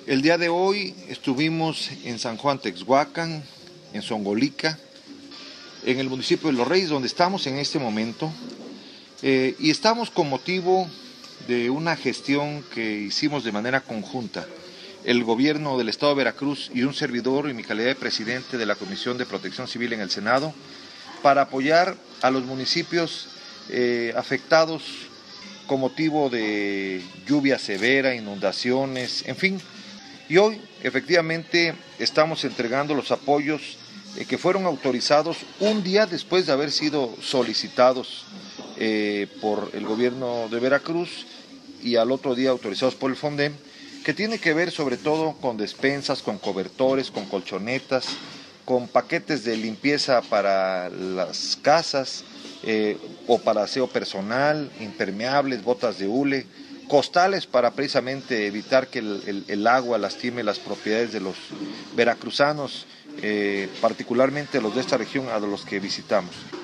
El día de hoy estuvimos en San Juan Texhuacán, en Zongolica, en el municipio de Los Reyes, donde estamos en este momento, y estamos con motivo de una gestión que hicimos de manera conjunta, el gobierno del Estado de Veracruz y un servidor en mi calidad de presidente de la Comisión de Protección Civil en el Senado, para apoyar a los municipios afectados con motivo de lluvia severa, inundaciones, en fin. Y hoy, efectivamente, estamos entregando los apoyos que fueron autorizados un día después de haber sido solicitados por el gobierno de Veracruz y al otro día autorizados por el FONDEM, que tiene que ver sobre todo con despensas, con cobertores, con colchonetas, con paquetes de limpieza para las casas o para aseo personal, impermeables, botas de hule, costales para precisamente evitar que el agua lastime las propiedades de los veracruzanos, particularmente los de esta región a los que visitamos.